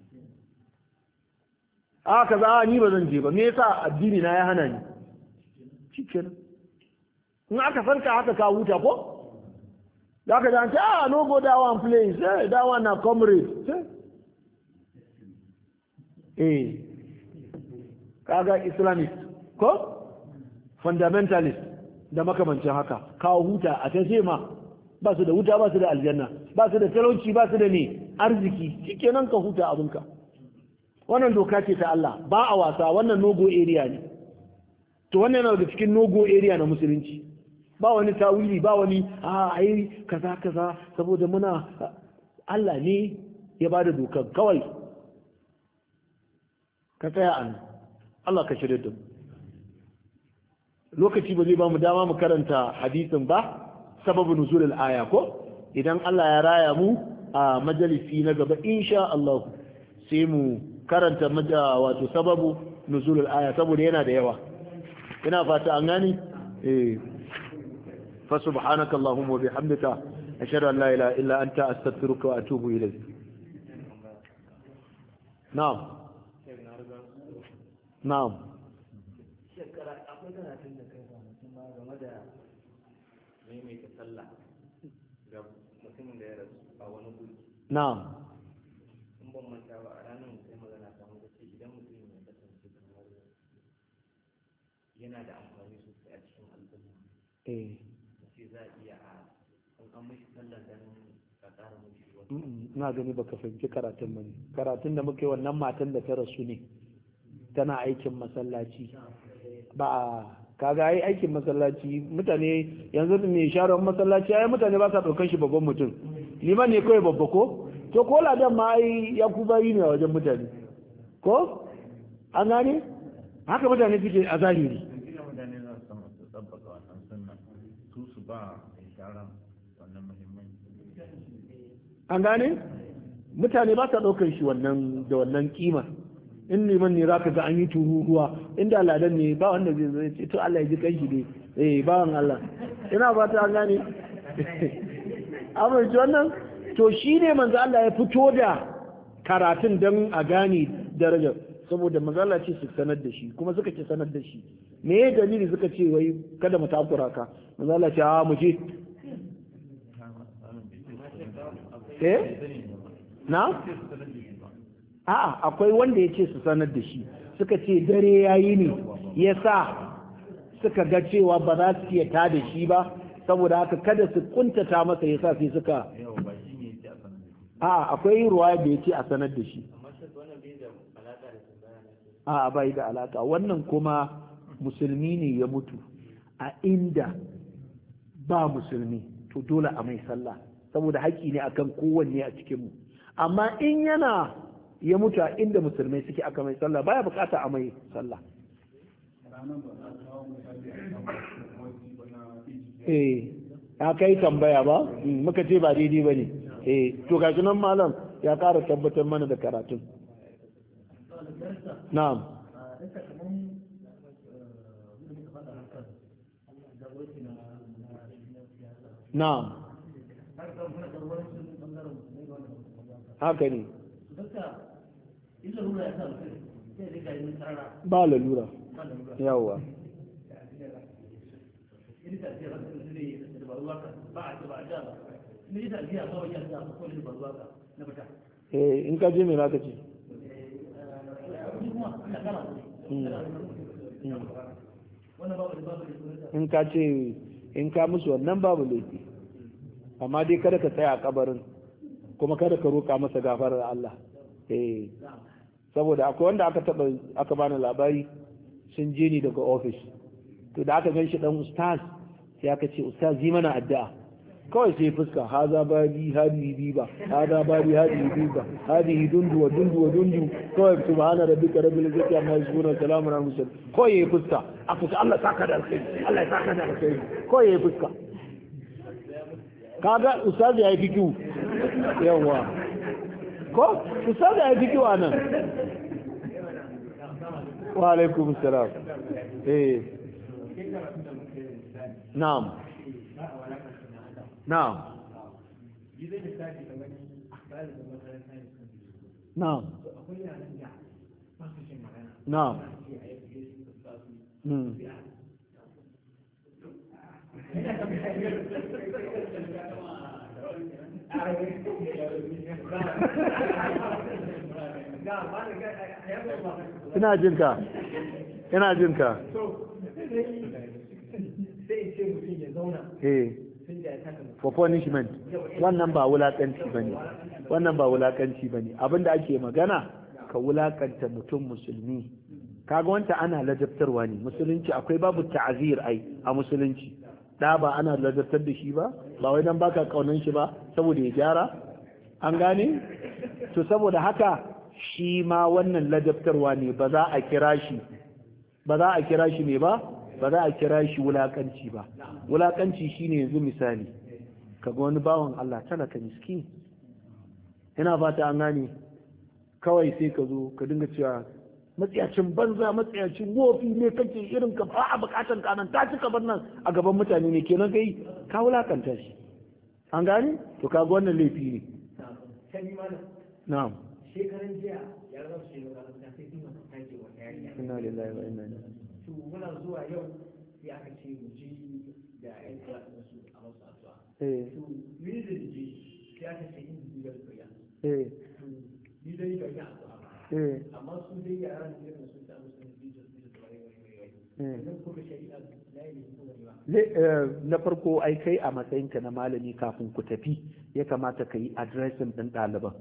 a ka za ni ba zan je ba me yasa addini na ya hana ni cikin in aka farka haka ka huta ko za ka zance a no go that one place eh that one na comrade eh kaga islamist ko fundamentalist da makamancin haka kawo huta a ta ma ba su da wuta ba su da aljanna ba su da talauci ba su da ne arziki shikenan ka huta abinka wannan doka ce ta Allah ba a wasa wannan nogo area ne to wannan yana da cikin nogo area na musulunci ba wani tawili ba wani a ai kaza kaza saboda muna Allah ne ya bada dokar kawai ka tsaya an Allah ka shirye da mu lokaci ba zai ba mu dama mu karanta hadisin ba sababu nuzulul aya ko idan Allah ya raya mu a majalisi na gaba insha Allah sai mu karanta wato sababu nuzulul aya saboda yana da yawa ina fata an gani eh fa subhanaka allahumma wa bihamdika ashhadu an la ilaha illa anta astaghfiruka wa atubu ilayk na'am na'am shekara akwai karatun da kai game da maimaita sallah ga mutumin da ya rasu a wani guri na'am in ban manta ba a ranar sai magana ta mu ce idan mutum ya kasance kamar yana da amfani sosai a cikin al'umma eh sai za a iya a an mishi sallah dan ka tsara mishi wani ina gani baka fahimci karatun bane karatun da muke wannan matan da ta rasu ne tana aikin masallaci ba kaga ai aikin masallaci mutane yanzu ne sharon masallaci ai mutane ba sa daukan shi babban mutum liman ne kawai babba ko to ko ladan ma ai ya kubayi ne a wajen mutane ko an gane haka mutane suke a zahiri mutane za su samu su tsabbaka wannan sunna su su ba sharan wannan muhimmanci an gane mutane ba sa daukan shi wannan da wannan kima in liman ne zaka ga an yi tururuwa inda ladan ne ba wanda zai zo ya ce to Allah ya ji kanshi ne eh bawan Allah ina ba ta gane amma ji wannan to shine manzo Allah ya fito da karatun dan a gane darajar saboda manzo Allah ce su sanar da shi kuma suka ce sanar da shi me ya dalili suka ce wai kada mu takura ka manzo Allah ce a mu je eh na a'a akwai wanda ya ce su sanar da shi suka ce dare yayi ne ya sa suka ga cewa ba za su iya ta da shi ba saboda haka kada su kuntata masa ya sa sai suka a'a akwai ruwa da ya ce a sanar da shi a'a bai da alaka wannan kuma musulmi ne ya mutu a inda ba musulmi to dole a mai sallah saboda haƙƙi ne akan kowanne a cikinmu amma in yana ya mutu a inda musulmai suke aka mai sallah baya bukata a mai sallah eh ya kai tambaya ba muka ce ba daidai ba ne eh to gashi nan malam ya ƙara tabbatar mana da karatun na'am na'am haka ne ba lalura yawa eh in ka je me za ka ce in ka ce in ka musu wannan babu laifi amma dai kada ka tsaya a kabarin kuma kada ka roƙa masa gafarar Allah eh saboda akwai wanda aka taba aka bani labari sun je ni daga office to da aka ganshi dan ustaz sai aka ce ustaz yi mana addu'a kawai sai fuska haza bari hadi biba haza bari hadi biba hadi dundu wa dundu wa dundu kawai subhana rabbika rabbil izzati amma yasifun salamun alal mursalin kawai yayi fuska aka ce Allah saka da alkhairi Allah ya saka da alkhairi kawai yayi fuska kaga ustaz yayi fikiu yawa ko ustaz yayi fikiu anan wa alaikum assalam eh na'am na'am na'am na'am mm ina jinka ina jinka sai ce mutum ya zauna eh for punishment wannan ba wulakanci bane wannan ba wulakanci bane abinda ake magana ka wulakanta mutum musulmi kaga wanta ana ladabtarwa ne musulunci akwai babu ta'zir ai a musulunci da ba ana ladabtar da shi ba ba wai dan baka kaunan shi ba saboda ya gyara an gane to saboda haka shi ma wannan ladabtarwa ne ba za a kira shi ba za a kira shi ne ba ba za a kira shi wulakanci ba wulakanci shine yanzu misali kaga wani bawan Allah talaka miski ina fata an gane kawai sai ka zo ka dinga cewa matsiyacin banza matsiyacin wofi ne kake irin ka a bukatan kanan ta cika nan a gaban mutane ne kenan kai ka wulakanta shi an gane to kaga wannan laifi ne na'am shekaran jiya ya rasu shi ne sai sai mata take wata yarinya inna lillahi wa inna ilaihi to muna zuwa yau sai aka ce mu ji da ƴan class din su a wasu addu'a eh to ni da ji sai aka ce in ji da koya eh to ni dai da ya addu'a eh amma su dai yaran da su ta musu ji da su da wai wai wai idan kuka shari'a na yi ba na farko ai kai a matsayinka na malami kafin ku tafi ya kamata ka yi addressing ɗin ɗaliban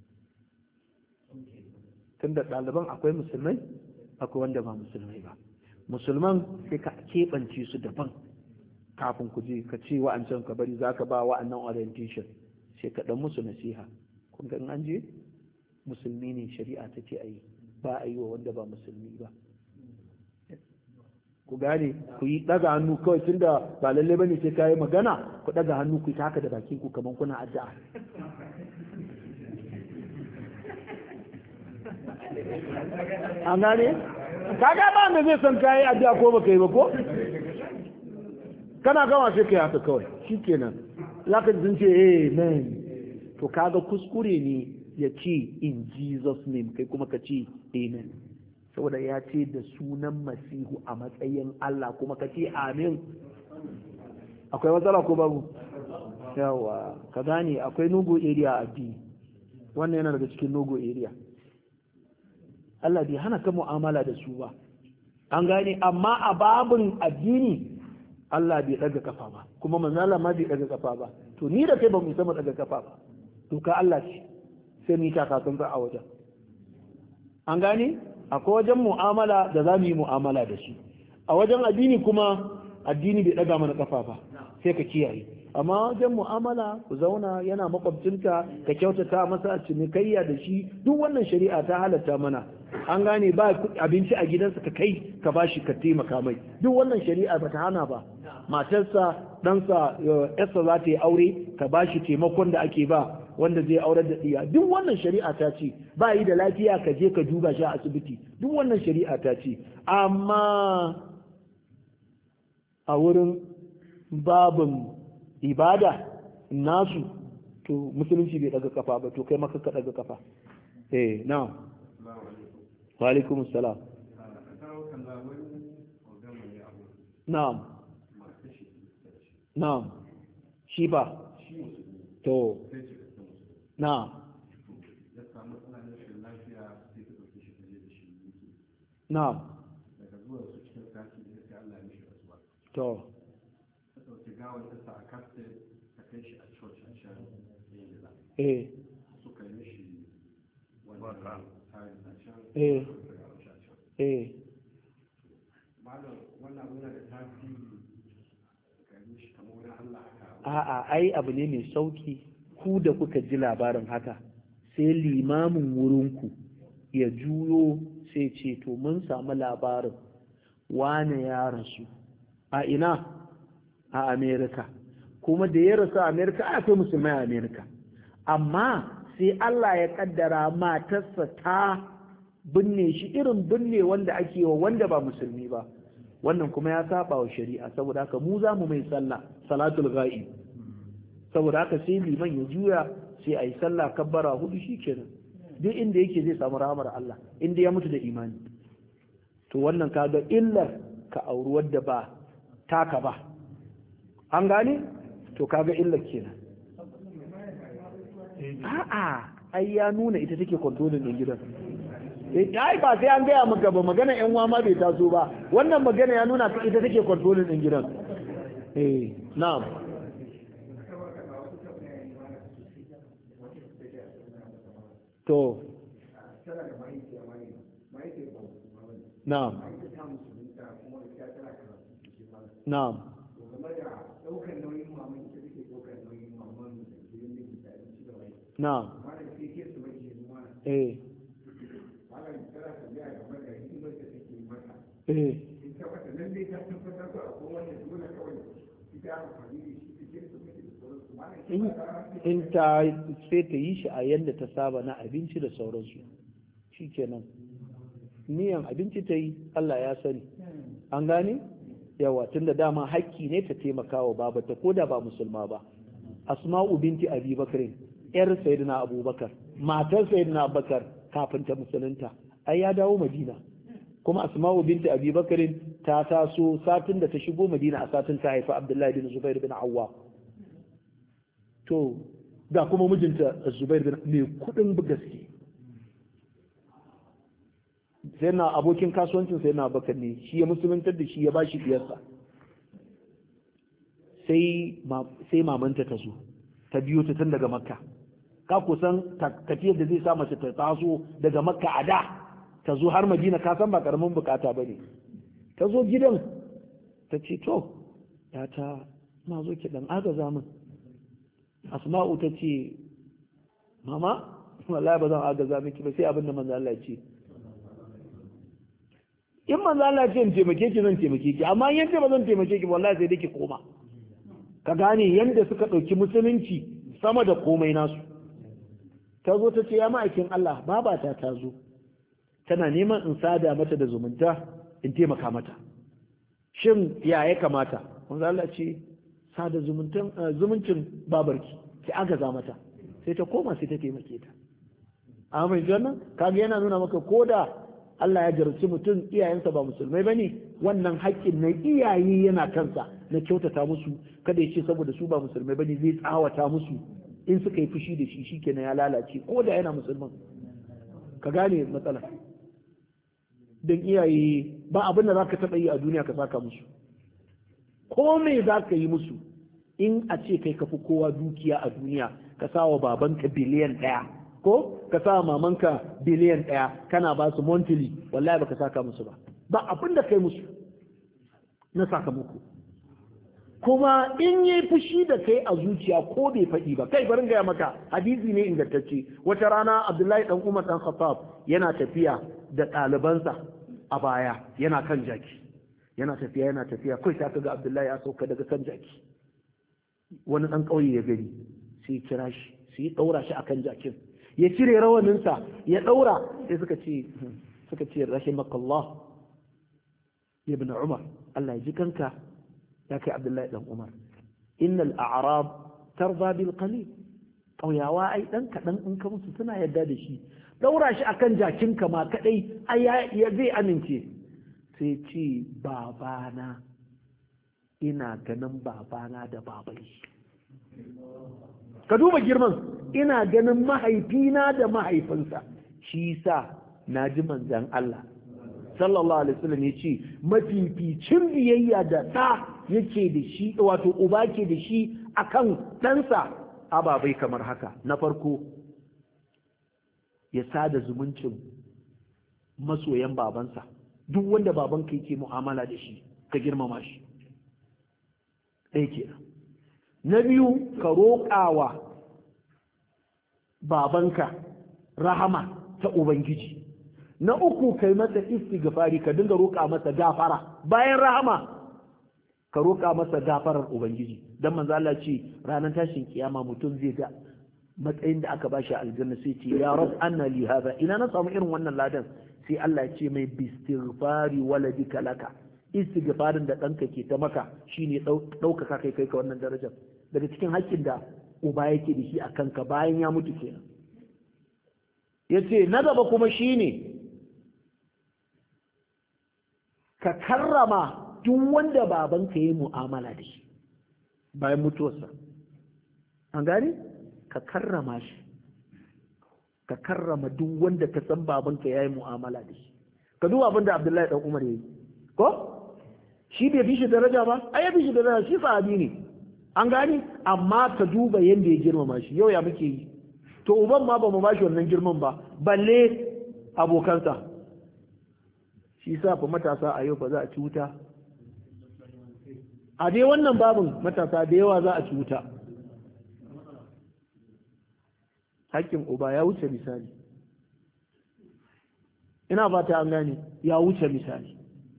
tunda ɗaliban akwai musulmai akwai wanda ba musulmai ba musulman sai ka keɓance su daban kafin ku je ka ce wa'ancan ka bari za ka ba wa'annan orientation sai ka ɗan musu nasiha kun ga in an je musulmi ne shari'a ta ce a yi ba a yi wa wanda ba musulmi ba ku gane ku yi ɗaga hannu kawai tunda ba lalle bane sai ka yi magana ku ɗaga hannu ku yi ta haka da bakin ku kamar kuna addu'a an gane kaga ba wanda zai san kayi addu'a ko baka yi ba ko kana gama sai kai haka kawai shikenan zaka ji ce amen to kaga kuskure ne ya ce in Jesus name kai kuma ka ce amen saboda ya ce da sunan masihu a matsayin Allah kuma ka ce amin akwai matsala ko babu yawa ka gane akwai nogo area a addini wannan yana daga cikin nogo area Allah bai hana ka mu'amala da su ba an gane amma a babin addini Allah bai daga kafa ba kuma manzala ma bai daga kafa ba to ni da kai ba mu sama daga kafa ba to ka Allah ce sai mu ta kasan a wajen an gane akwai wajen mu'amala da za mu yi mu'amala da shi a wajen addini kuma addini bai daga mana kafa ba sai ka kiyaye amma wajen mu'amala ku zauna yana makwabcinka ka kyautata masa cinikayya da shi duk wannan shari'a ta halatta mana an gane ba abinci a gidansa ka kai ka bashi ka taimaka mai duk wannan shari'a ba ta hana ba matarsa ɗansa yarsa za ta yi aure ka bashi taimakon da ake ba wanda zai aurar da ɗiya duk wannan shari'a ta ce ba yi da lafiya ka je ka duba shi a asibiti duk wannan shari'a ta ce amma a wurin babin ibada nasu to musulunci bai daga kafa ba to kai maka ka daga kafa eh na'am wa alaikum assalam na'am na'am shi ba to na'am na'am to eh eh eh malam wannan muna da tasiri ga shi kamar wani Allah aka a'a ai abu ne mai sauki ku da kuka ji labarin haka sai limamin wurinku ya juyo sai ce to mun samu labarin wane ya rasu a ina a Amerika kuma da ya rasu a Amerika akwai musulmai a Amerika amma sai Allah ya kaddara matarsa ta binne shi irin binne wanda ake wa wanda ba musulmi ba wannan kuma ya saba wa shari'a saboda haka mu za mu mai sallah salatul ghaib saboda haka sai liman ya juya sai a yi sallah kabbara hudu shikenan duk inda yake zai samu rahmar Allah inda ya mutu da imani to wannan kaga illar ka auri wadda ba taka ba an gane to kaga illar kenan a'a ai ya nuna ita take controlling din gidan ai ba sai an gaya maka ba magana yan uwa ma bai taso ba wannan magana ya nuna ita take controlling din gidan eh na'am to na'am na'am na'am eh eh in ta sai ta yi shi a yadda ta saba na abinci da sauransu shikenan niyan abinci ta yi Allah ya sani an gane yawa tunda dama hakki ne ta taimaka wa babata ko da ba musulma ba asma'u binti abi bakrin yar sayyidina abubakar matar sayyidina abubakar kafin ta musulunta ai ya dawo madina kuma asma'u binti abi bakrin ta taso satin da ta shigo madina a satin ta haifa abdullahi bin zubair bin awwa to da kuma mijinta zubair bin mai kudin gaske sai na abokin kasuwancin sai na bakar ne shi ya musuluntar da shi ya bashi diyarsa sai sai mamanta ta zo ta biyo ta tun daga makka ka kusan tafiyar da zai sa mace ta taso daga makka a da ta zo har madina ka san ba karamin bukata ba ne ta zo gidan ta ce to ya ta na zo ki dan agaza min asma'u ta ce mama wallahi ba zan agaza miki ba sai abin da manzo Allah ya ce in manzo Allah ya ce in taimake ki zan taimake ki amma in yace ba zan taimake ki wallahi sai dai ki koma ka gane yanda suka dauki musulunci sama da komai nasu ta zo ta ce ya ma'aikin Allah babata ta zo tana neman in sada mata da zumunta in taimaka mata shin ya ya kamata manzo Allah ce sada zumuntan zumuncin babarki ki agaza mata sai ta koma sai ta taimake ta amma jannan kaga yana nuna maka koda Allah ya jarci mutum iyayensa ba musulmai bane wannan haƙƙin na iyaye yana kansa na kyautata musu kada ya ce saboda su ba musulmai bane zai tsawata musu in suka yi fushi da shi shikenan ya lalace ko da yana musulman ka gane matsala don iyaye ba abin da za ka taɓa yi a duniya ka saka musu ko me za ka yi musu in a ce kai ka fi kowa dukiya a duniya ka sa wa babanka biliyan ɗaya ko ka sa wa mamanka biliyan ɗaya kana ba su monthly wallahi ba ka saka musu ba ba abin da kai musu na sakamako kuma in yi fushi da kai a zuciya ko bai faɗi ba kai barin gaya maka hadisi ne ingantacce wata rana abdullahi dan umar dan khattab yana tafiya da ɗalibansa a baya yana kan jaki yana tafiya yana tafiya kai ta ga abdullahi ya sauka daga kan jaki wani ɗan ƙauye ya gani sai kira shi sai ɗaura shi akan jakin ya cire rawaninsa ya ɗaura sai suka ce suka ce rahimakallah ibn umar Allah ya ji kanka ya kai abdullahi dan umar innal a'rab tarda bil qalil ƙauyawa ai dan kaɗan in ka musu suna yadda da shi daura shi akan jakinka ma kadai ai ya zai amince sai ce babana ina ganin babana da babai ka duba girman ina ganin mahaifina da mahaifinsa shi sa na ji manzan Allah sallallahu alaihi wasallam ya ce mafificin biyayya da ɗa yake da shi wato uba ke da shi akan ɗansa ababai kamar haka na farko ya sada zumuncin masoyan babansa duk wanda babanka yake mu'amala da shi ka girmama shi ɗaya kenan na biyu ka roƙawa babanka rahama ta ubangiji, na uku kai masa istighfari ka dinga roƙa masa gafara bayan rahama ka roƙa masa gafarar ubangiji dan manzo Allah ce ranar tashin kiyama mutum zai ga matsayin da aka bashi aljanna sai ce ya rab anna li hada, ina na samu irin wannan ladan, sai Allah ya ce mai bistighfari waladika laka, istighfarin da ɗanka ke ta maka shine ɗaukaka kai kai ka wannan darajar daga cikin haƙƙin da uba yake da shi a kanka bayan ya mutu kenan. Yace na gaba kuma shine ka karrama duk wanda babanka yayi mu'amala da shi bayan mutuwarsa, an gane ka karrama shi, ka karrama duk wanda ka san babanka yayi mu'amala da shi. Ka duba abin da Abdullahi dan Umar yayi ko shi bai bi shi daraja ba, ai ya bi shi daraja, shi sahabi ne, an gani, amma ka duba yanda ya girmama shi. Yau ya muke yi, to uban ma ba mu bashi wannan girman ba, balle abokansa. Shi sa fa matasa a yau fa za a ci wuta, a dai wannan babin matasa da yawa za a ci wuta. Hakkin uba ya wuce misali, ina fata an gane, ya wuce misali.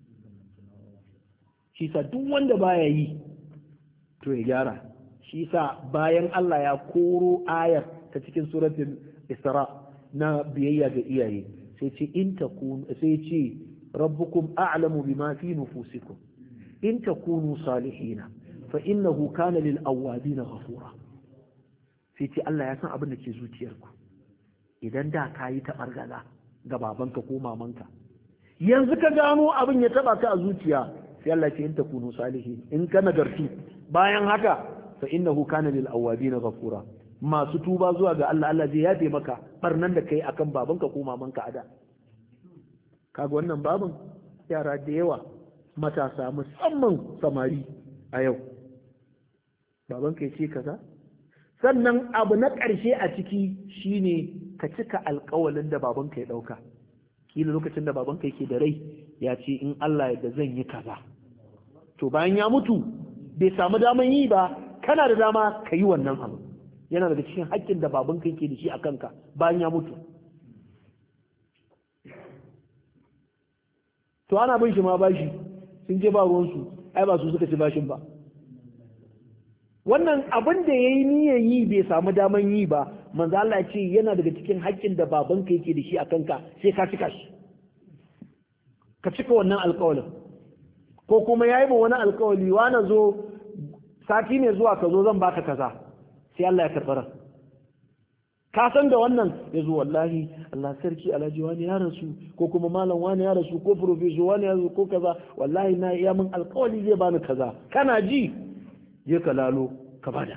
Shi sa duk wanda baya yi to ya gyara. Shi sa bayan Allah ya koro ayar ta cikin suratul Isra na biyayya ga iyaye sai ce in takunu, sai ce rabbukum a'lamu bima fi nufusikum in takunu salihina fa innahu kana lil awwabin ghafura. Sai ce Allah ya san abin da ke zuciyarku, idan da kayi taɓargaza ga babanka ko mamanka yanzu ka gano abin ya taba ka a zuciya, sai Allah ce in takunu salihin, in ka nagartu bayan haka fa innahu kana lil awwabin ghafura, masu tuba zuwa ga Allah Allah zai yafe maka barnan da kai akan babanka ko mamanka ada. Kaga wannan babin yara da yawa matasa musamman samari a yau babanka ya ce kaza. Sannan abu na ƙarshe a ciki shine ka cika alƙawalin da babanka ya ɗauka. Kila lokacin da babanka yake da rai ya ce in Allah ya da zan yi kaza, to bayan ya mutu bai samu daman yi ba, kana da dama ka yi wannan abu. Yana daga cikin haƙƙin da babanka yake da shi a kanka bayan ya mutu. To ana bin shi ma bashi, sun je ba ruwansu, ai ba su suka ci bashin ba. Wannan abin da ya yi niyyar yi bai samu daman yi ba, manzo Allah ya ce yana daga cikin haƙƙin da babanka yake da shi a kanka, sai ka cika shi, ka cika wannan alƙawalin. Ko kuma ya yi ma wani alƙawali, wani zo sati ne zuwa ka zo zan baka kaza, sai Allah ya karɓa ran. Ka san da wannan ya zo wallahi Allah sarki alhaji wani ya rasu, ko kuma malam wani ya rasu, ko professor wani ya rasu, ko kaza, wallahi na ya min alƙawali zai bani kaza, kana ji je ka lalo ka bada.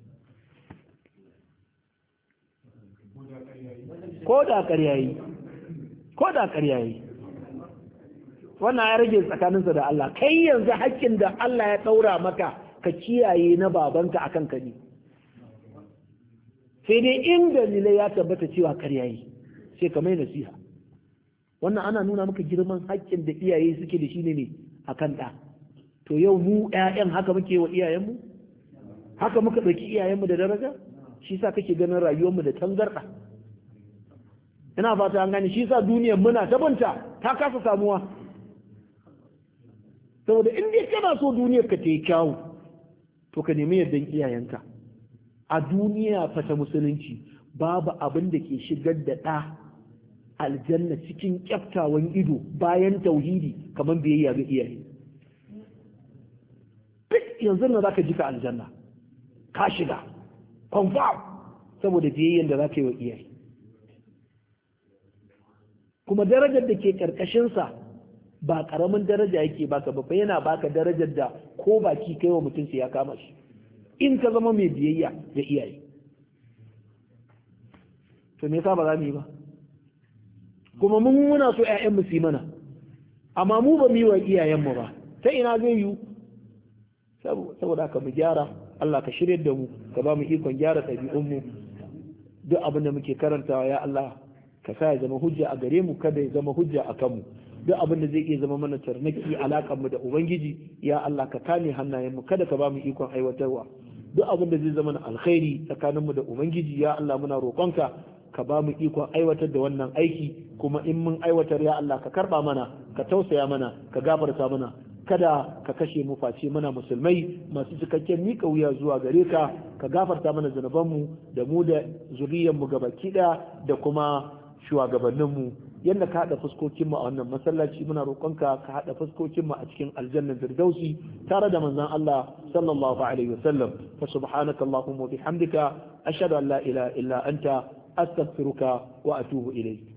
Ko da ƙarya yi, ko da ƙarya yi, wannan ya rage tsakaninsa da Allah. Kai yanzu haƙƙin da Allah ya ɗaura maka ka kiyaye na babanka akan ka ne, sai dai in dalilai ya tabbata cewa ƙarya yi sai ka mai nasiha. Wannan ana nuna maka girman haƙƙin da iyaye suke da shi ne akan ɗa. To yau mu ƴaƴan haka muke wa iyayenmu, haka muka ɗauki iyayenmu da daraja. Shi sa kake ganin rayuwarmu da tangarɗa. Ina fata an gane, shi sa duniyar muna tabanta ta kasa samuwa. Saboda in dai kana so duniyar ka ta yi kyawu, to ka nemi yardan iyayenka. A duniya fata musulunci babu abin da ke shigar da ɗa aljanna cikin kyaftawan ido bayan tauhidi kamar biyayya ga iyaye. Yanzu na za ka ji ka aljanna ka shiga confirm saboda biyayyen da za ka yi wa iyaye, kuma darajar da ke ƙarƙashinsa ba ƙaramin daraja yake baka ba, yana baka darajar da ko baki kai wa mutum sai ya kama shi in ka zama mai biyayya ga iyaye. To me yasa ba za mu yi ba? Kuma mun muna so ƴaƴanmu su yi mana, amma mu ba mu yi wa iyayenmu ba, ta ina zai yiwu? Saboda haka mu gyara, Allah ka shirya da mu, ka ba mu ikon gyara ɗabi'unmu. Duk abin da muke karantawa ya Allah ka sa ya zama hujja a gare mu, kada ya zama hujja a kanmu. Duk abin da zai iya zama mana tarnaki alaƙar mu da Ubangiji ya Allah ka kame hannayenmu, kada ka ba mu ikon aiwatarwa. duk abin da zai zama na alkhairi tsakaninmu da ubangiji ya Allah muna roƙonka ka ba mu ikon aiwatar da wannan aiki kuma in mun aiwatar ya Allah ka karba mana ka tausaya mana ka gafarta mana kada ka kashe mu face muna musulmai masu cikakken mika wuya zuwa gare ka ka gafarta mana zunubanmu da mu da zuriyarmu gabaki ɗaya da kuma shugabanninmu yadda ka haɗa fuskokinmu a wannan masallaci muna roƙonka ka haɗa fuskokinmu a cikin aljannan firdausi tare da manzon Allah sallallahu alaihi wasallam fa subhanaka allahumma wa bihamdika ashhadu an la ilaha illa anta astaghfiruka wa atubu ilayk